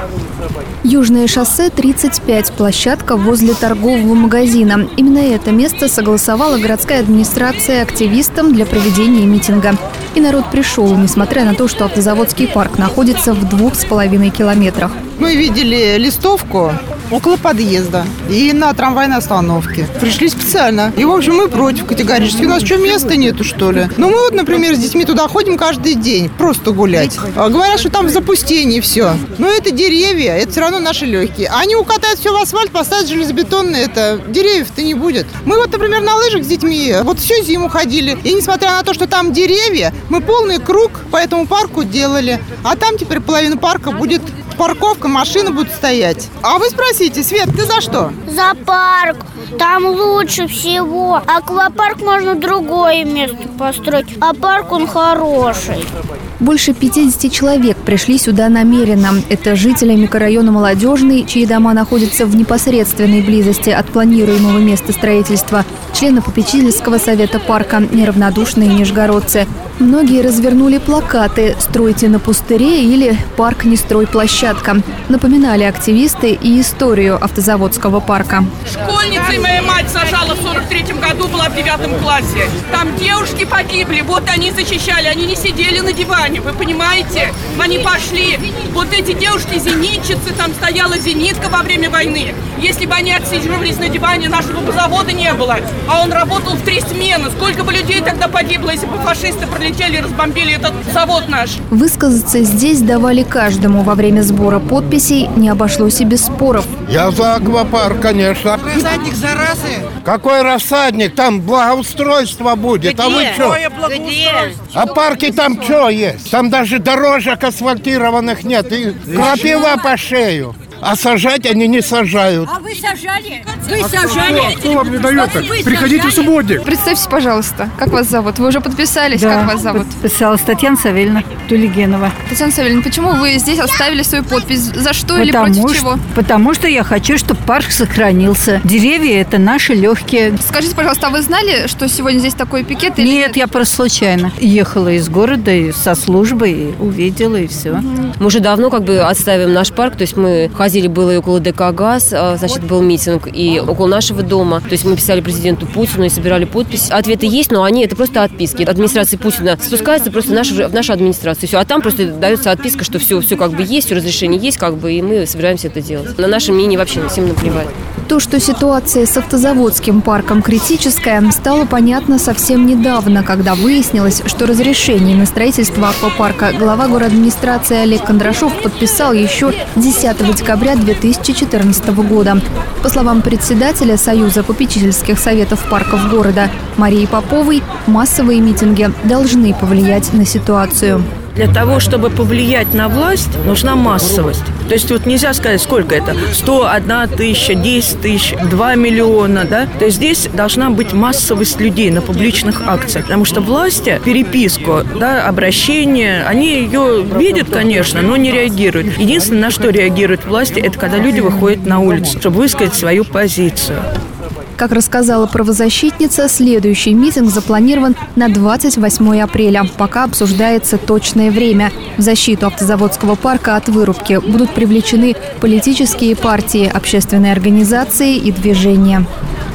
Южное шоссе 35, площадка возле торгового магазина. Именно это место согласовала городская администрация активистам для проведения митинга. И народ пришел, несмотря на то, что автозаводский парк находится в 2,5 километрах. Мы видели листовку около подъезда и на трамвайной остановке. Пришли специально. И, в общем, мы против категорически. У нас что, места нету, что ли? Ну, мы вот, например, с детьми туда ходим каждый день. Просто гулять. Говорят, что там в запустении все. Но это деревья, это все равно наши легкие. Они укатают все в асфальт, поставят железобетонные. Деревьев-то не будет. Мы вот, например, на лыжах с детьми вот всю зиму ходили. И несмотря на то, что там деревья, мы полный круг по этому парку делали. А там теперь половина парка будет парковка, машины будут стоять. А вы спросите, Свет, ты за что? За парк. Там лучше всего. Аквапарк можно другое место построить. А парк он хороший. Больше 50 человек пришли сюда намеренно. Это жители микрорайона Молодежный, чьи дома находятся в непосредственной близости от планируемого места строительства. Члены попечительского совета парка, неравнодушные нижегородцы. Многие развернули плакаты «Стройте на пустыре» или «Парк не строй площадка». Напоминали активисты и историю автозаводского парка. Школьницей моя мать сажала в 43-м году, была в 9 классе. Там девушки погибли, вот они защищали, они не сидели на диване, вы понимаете? Они пошли. Вот эти девушки-зенитчицы, там стояла зенитка во время войны. Если бы они отсиживались на диване, нашего бы завода не было. А он работал в 3 смены. Сколько бы людей тогда погибло, если бы фашисты пролетели и разбомбили этот завод наш? Высказаться здесь давали каждому. Во время сбора подписей не обошлось и без споров. Я за аквапарк, конечно. Рассадник заразы? Какой рассадник? Там благоустройство будет. Где? А вы что? Где? А парки там что есть? Там даже дорожек асфальтированных нет. И крапива по шею. А сажать они не сажают. А вы сажали? Вы сажали? Кто вам не дает? Приходите в субботник. Представьте, пожалуйста, как вас зовут? Вы уже подписались? Да, как вас зовут? подписалась Татьяна Савельевна Тулигенова. Татьяна Савельевна, почему вы здесь оставили свою подпись? За что или против чего? Потому что я хочу, чтобы парк сохранился. Деревья – это наши легкие. Скажите, пожалуйста, а вы знали, что сегодня здесь такой пикет? Или Нет, я просто случайно ехала из города и со службы, и увидела, и все. Мы уже давно отставим наш парк, то есть мы ходили, было и около ДК «ГАЗ», значит, был митинг, и около нашего дома. То есть мы писали президенту Путину и собирали подпись. Ответы есть, но это просто отписки. Администрация Путина спускается просто в нашу администрацию. Все. А там просто дается отписка, что все есть, все разрешение есть, и мы собираемся это делать. На наше мнение вообще всем наплевать. То, что ситуация с автозаводским парком критическая, стало понятно совсем недавно, когда выяснилось, что разрешение на строительство аквапарка глава городадминистрации Олег Кондрашов подписал еще 10 декабря 2014 года. По словам председателя Союза попечительских советов парков города Марии Поповой, массовые митинги должны повлиять на ситуацию. Для того, чтобы повлиять на власть, нужна массовость. То есть нельзя сказать, сколько это. 101 тысяча, 10 тысяч, 2 миллиона, да? То есть здесь должна быть массовость людей на публичных акциях. Потому что власти переписку, обращение, они ее видят, конечно, но не реагируют. Единственное, на что реагируют власти, это когда люди выходят на улицу, чтобы высказать свою позицию. Как рассказала правозащитница, следующий митинг запланирован на 28 апреля. Пока обсуждается точное время. В защиту автозаводского парка от вырубки будут привлечены политические партии, общественные организации и движения.